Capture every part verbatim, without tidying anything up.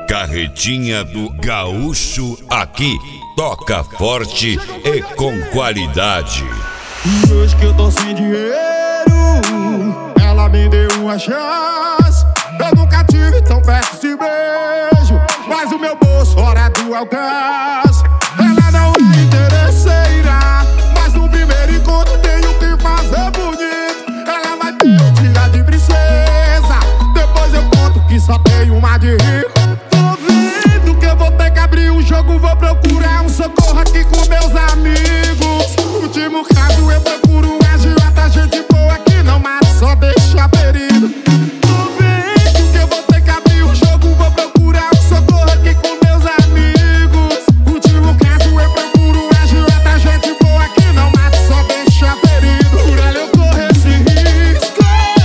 Carretinha do Gaúcho aqui toca forte e com qualidade. E hoje que eu tô sem dinheiro, ela me deu uma chance. Eu nunca tive tão perto esse beijo, mas o meu bolso fora do alcance. Ela não é interesseira, mas no primeiro encontro tenho que fazer bonito. Ela vai ter um dia de princesa, depois eu conto que só tem uma de rico. Tô vendo que eu vou ter que abrir o jogo, vou procurar um socorro aqui com meus amigos. Último caso eu procuro um agiota, gente boa que não mata, só deixa ferido. Tô vendo que eu vou ter que abrir o jogo, vou procurar um socorro aqui com meus amigos. Último caso eu procuro um agiota, gente boa que não mata, só deixa ferido. Por ela eu corro esse risco.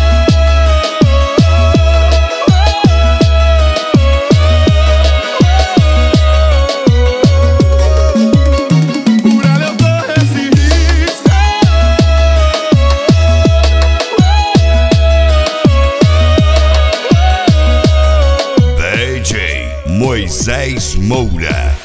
Por ela eu corro esse risco. D J Moisés Moura.